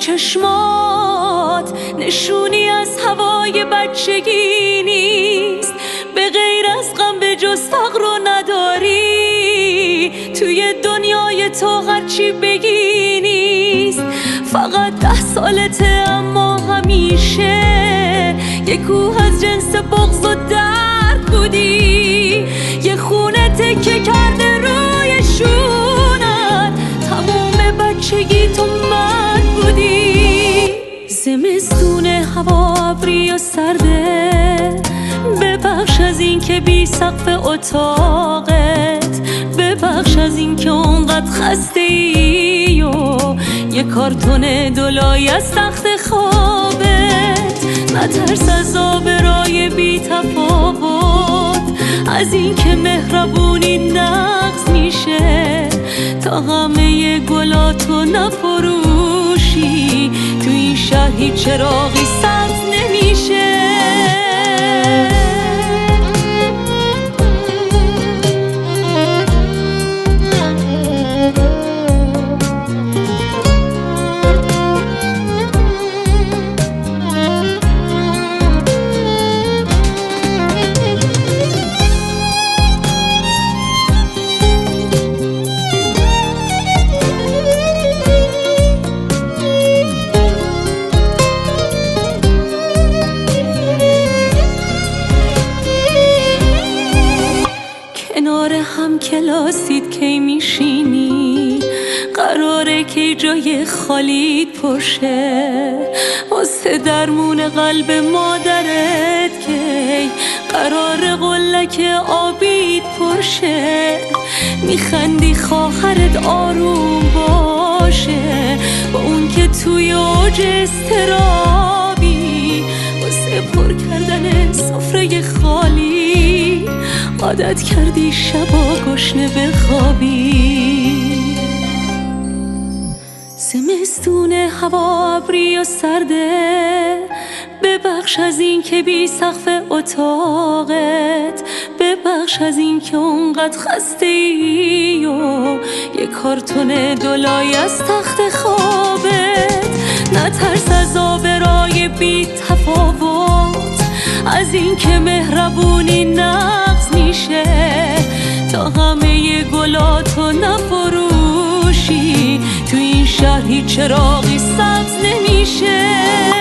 چشمات نشونی از هوای بچگی نیست، به غیر از غم به جز فقر رو نداری. توی دنیای تو هرچی بگی نیست، فقط 10 سالته اما همیشه یه کوه از جنس بغض و درد بودی. یه خونه تکه کرده روی شونت، تموم بچگی تو من بودی. زمستون هوا ابری و سرده، ببخش از این که بی سقف اتاقت، ببخش از این که اونقدر خسته ای و یه کارتون دولای از تخت خوابت. نترس از آبرای بی تفاوت، از این که مهربونی نقص میشه تا همه گلاتو نفروشی. تو این شهر هیچ چراغی سبز نمیشه. کنار هم کلاسید کی میشینی، قراره که جای خالیت پرشه. واسه درمون قلب مادرت کی قرار قلک آبیت پرشه. میخندی خواهرت آروم باشه با اون که توی اوج استرابی. واسه پر کردن سفره خالی عادت کردی شبا گشنه بخوابی. زمستون هوا ابری و سرده، ببخش از این که بی سقف اتاقت، ببخش از این که اونقدر خسته ای و یه کارتون دولای از تخت خوابت. نترس از آبرای بی تفاوت، از این که مهربونی نقص میشه تا همه گلاتو نفروشی. تو این شهر هیچ چراغی سبز نمیشه.